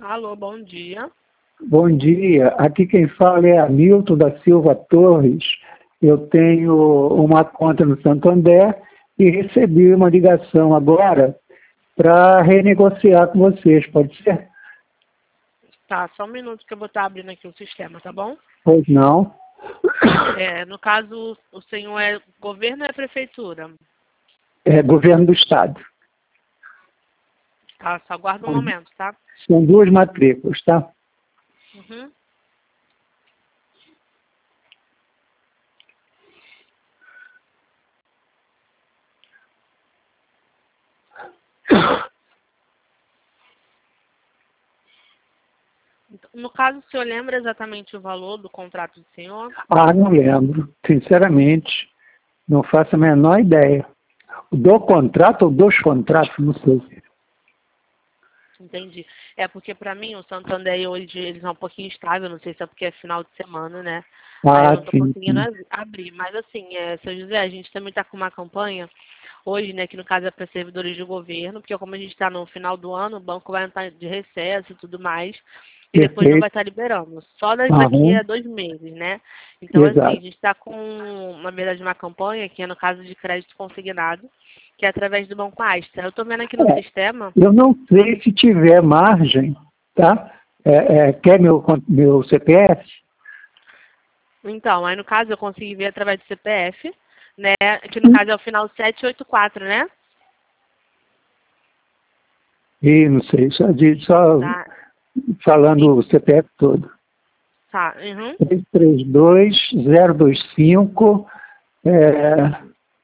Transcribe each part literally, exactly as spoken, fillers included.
Alô, bom dia. Bom dia, aqui quem fala é Hamilton da Silva Torres. Eu tenho uma conta no Santander e recebi uma ligação agora para renegociar com vocês, pode ser? Tá, só um minuto que eu vou estar abrindo aqui o sistema, tá bom? Pois não. É, no caso, o senhor é governo ou é prefeitura? É governo do estado. Tá, só aguarda um momento, tá? São duas matrículas, tá? Uhum. No caso, o senhor lembra exatamente o valor do contrato do senhor? Ah, não lembro. Sinceramente, não faço a menor ideia. Do contrato ou dos contratos, não sei. Entendi. É porque para mim o Santander hoje eles são um pouquinho estável, não sei se é porque é final de semana, né? Aí eu Ah, não tô sim, conseguindo sim. ab- abrir. Mas assim, é, seu José, a gente também está com uma campanha hoje, né, que no caso é para servidores de governo, porque como a gente está no final do ano, o banco vai entrar de recesso e tudo mais, e depois não vai Perfeito. estar liberando. Só daqui Aham, a dois meses, né? Então, assim, a exato. gente está com, na verdade, uma campanha que é no caso de crédito consignado, que é através do Banco Astra. Eu estou vendo aqui no É, sistema. eu não sei se tiver margem, tá? É, é, quer meu, con- meu C P F? Então, aí no caso eu consegui ver através do C P F, né? Que no caso é o final sete oito quatro, né? E não sei, só, de, só Tá. falando E, o C P F todo. tá. Uhum. três três dois zero dois cinco é,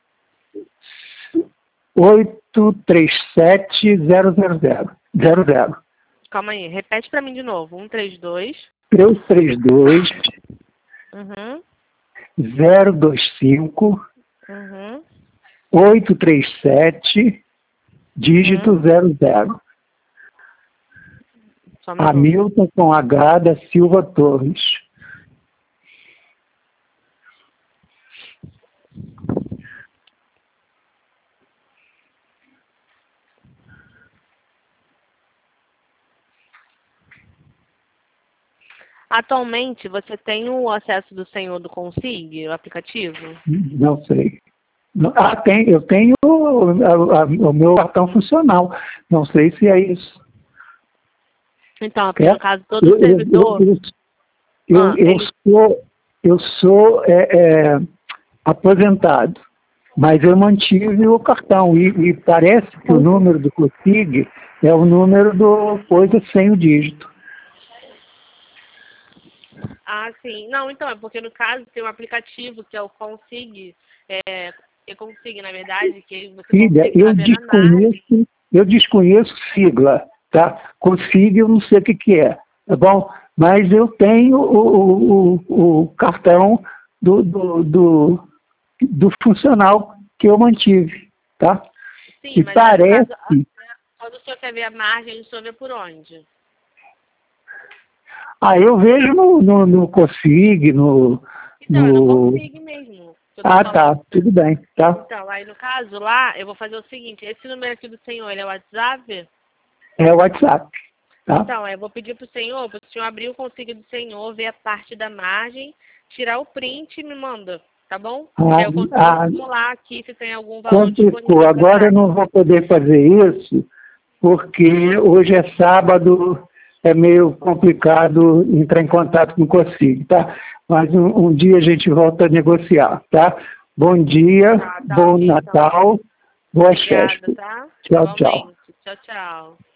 oito três sete zero zero zero. zero zero. Calma aí. Repete pra mim de novo. um três dois. três três dois Uhum. zero dois cinco Uhum. oito três sete dígito Uhum. zero zero. Só um minuto. Hamilton com H da Silva Torres. Atualmente, você tem o acesso do senhor do Consig, o aplicativo? Não sei. Não- Ah, tem, eu tenho o, a- a- o meu cartão funcional. Não sei se é isso. Então, é porque no Quer? caso todo Eu, eu, eu, servidor, eu, eu, ah, eu ele, sou, eu sou é, é, aposentado, mas eu mantive o cartão e, e parece que o número do COSIG é o número do coisa sem o dígito. ah, sim. Não, então, é porque no caso tem um aplicativo que é o Consig, é, é Consig, na verdade, que você Filha, consegue eu fazer na margem. desconheço, eu desconheço sigla, tá? COSIG eu não sei o que, que é, tá bom? Mas eu tenho o, o, o cartão do, do, do, do funcional que eu mantive, tá? Sim, E mas aí no parece, caso, a- quando o senhor quer ver a margem, o senhor vê por onde? ah, eu vejo no, no, no COSIG, no, Então, eu não no... consigo mesmo, que eu tô Ah, tá, falando. tudo bem, tá? Então, aí no caso lá, eu vou fazer o seguinte, esse número aqui do senhor, ele é o WhatsApp? É o WhatsApp, tá? Então, aí eu vou pedir pro senhor, para o senhor abrir o consigo do senhor, ver a parte da margem, tirar o print e me manda, tá bom? Que Ah, aí eu consigo ah, simular aqui se tem algum valor complicou. disponível para Agora eu margem. não vou poder fazer isso, porque hoje é sábado, é meio complicado entrar em contato com o COSIG, tá? Mas um, um dia a gente volta a negociar, tá? Bom dia, Tá, tá bom ok, então. Natal, boas Obrigada, festas. tá? Tchau, tchau. Igualmente. Tchau, tchau.